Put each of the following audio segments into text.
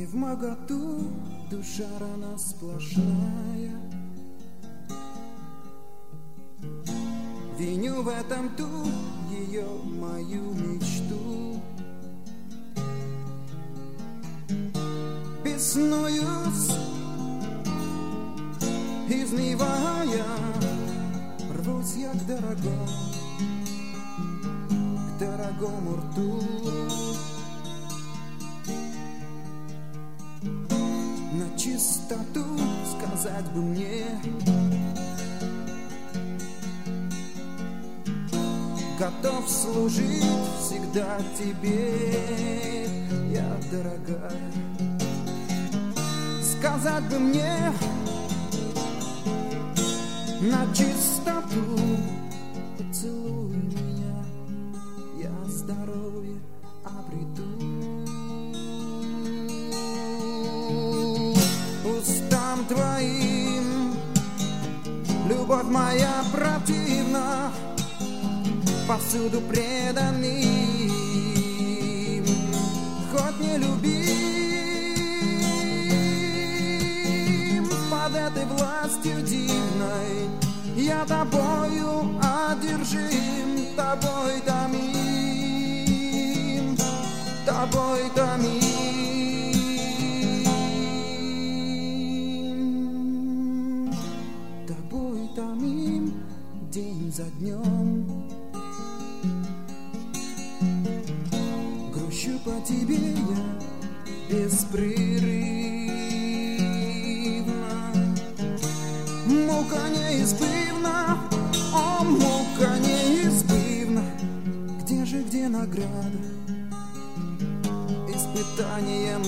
невмоготу, душа рана сплошная. Виню в этом ту ее мою мечту. Беснуюсь, изнывая, рвусь я к дорогому рту. На чистоту сказать бы мне, готов служить всегда тебе, я дорогая. Сказать бы мне на чистоту, поцелуй меня, я здоровье обрету. Устам твоим любовь моя противна, повсюду преданным, хоть не любим, под этой властью дивной я тобою одержим, тобой томим, тобой томим, тобой томим день за днем. Грущу по тебе я беспрерывно, мука неизбывна, о, мука неизбывна. Где награда испытанием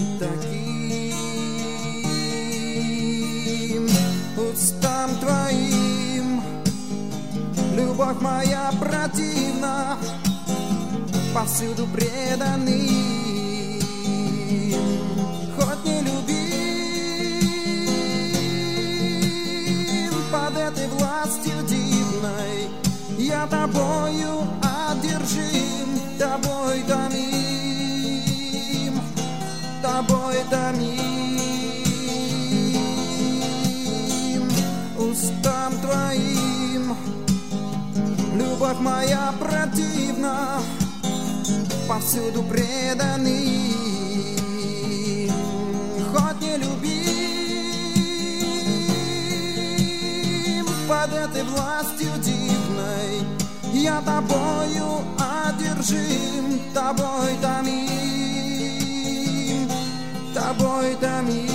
таким? Устам твоим любовь моя противна, повсюду преданным, хоть не любим, под этой властью дивной я тобою одержим, тобой томим, тобой томим. Устам твоим любовь моя противна, повсюду преданным, хоть не любим, под этой властью дивной я тобою одержим, тобой томим, тобой томим.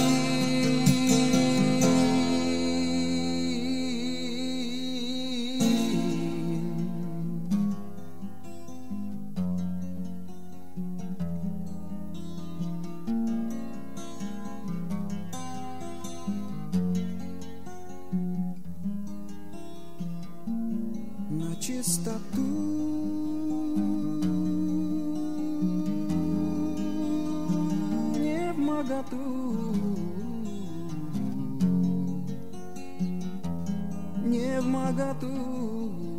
На чистоту невмоготу, невмоготу.